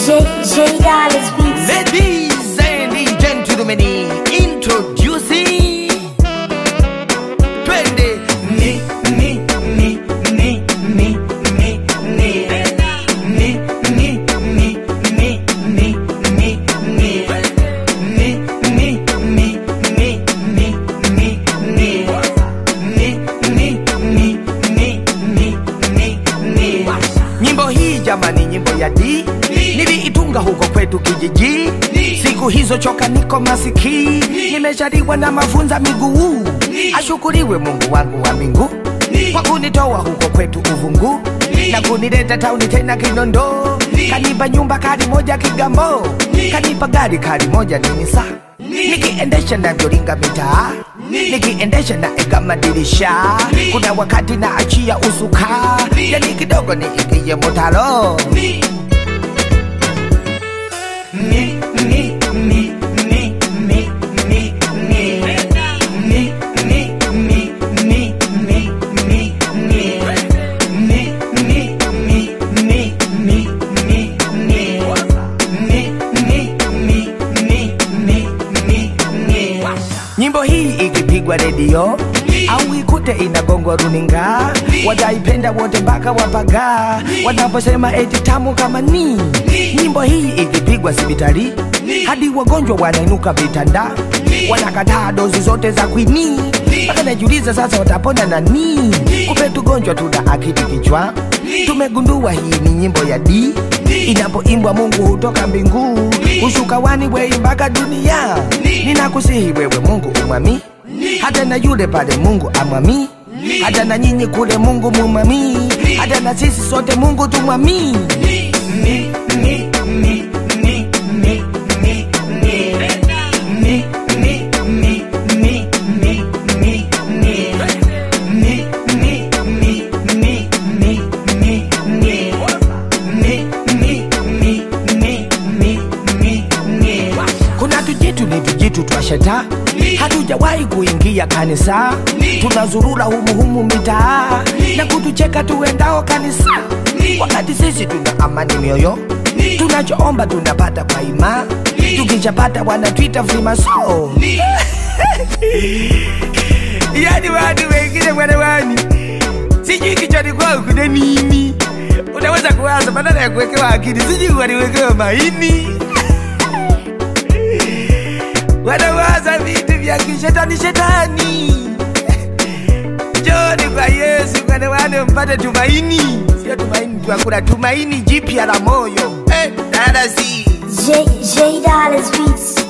J Dollars Beats. Ladies and gentlemen, introducing Twende ni nyimbo hii jamani, nyimbo ya D niliitunga huko kwetu kijiji. Siku hizo choka niko masiki, nimeshariwa na mafunza miguu. Ashukuriwe Mungu wangu wa mbingu kwa kunitoa huko kwetu uvungu na kunileta tauni tena Kinondo. Kanipa nyumba kari moja Kigambo, kanipa gari kari moja Nimisa. Nikiendesha na vyoringa mitaa, nikiendesha na ega madirisha. Kuna wakati na achia usuka, yani kidogo ni ikiye motalo. Nyimbo hii ikipigwa redio au ikute inagongwa runinga, wataipenda wote mpaka wapaga wanaposema eti tamu kama ni. Nyimbo hii ikipigwa sibitari hadi wagonjwa wanainuka vitanda, wanakataa dozi zote za kwini. Mpaka najiuliza sasa watapona nani? Kumbe tugonjwa tuna akili kichwa. Tumegundua hii ni nyimbo ya D. Inapoimbwa Mungu hutoka mbingu, hushuka wani wei mpaka dunia. Ninakusihi wewe Mungu umwami, hata na yule pale Mungu amwami, hata na nyinyi kule Mungu mumwami, hata na sisi sote Mungu tumwami. Kuna tujitu twasheta, hatujawahi kuingia kanisa. Tunazurura humu mitaa na kutucheka tuendao kanisa, wakati sisi tuna amani mioyo. Tunachoomba tunapata kwa ima, tukishapata wanatuita frimaso. Yani watu wengine wanawani, sijui kichwani kwao kuna nini. Unaweza kuwaza badala ya kuwekewa akili, sijui waliwekewa maini. Wanawaza vitu vya kishetani. Njoni kwa Yesu kwa wane mpate tumaini. Sio tumaini tu, hakuna tumaini jipya la moyo. Darasi J Dollars Beats.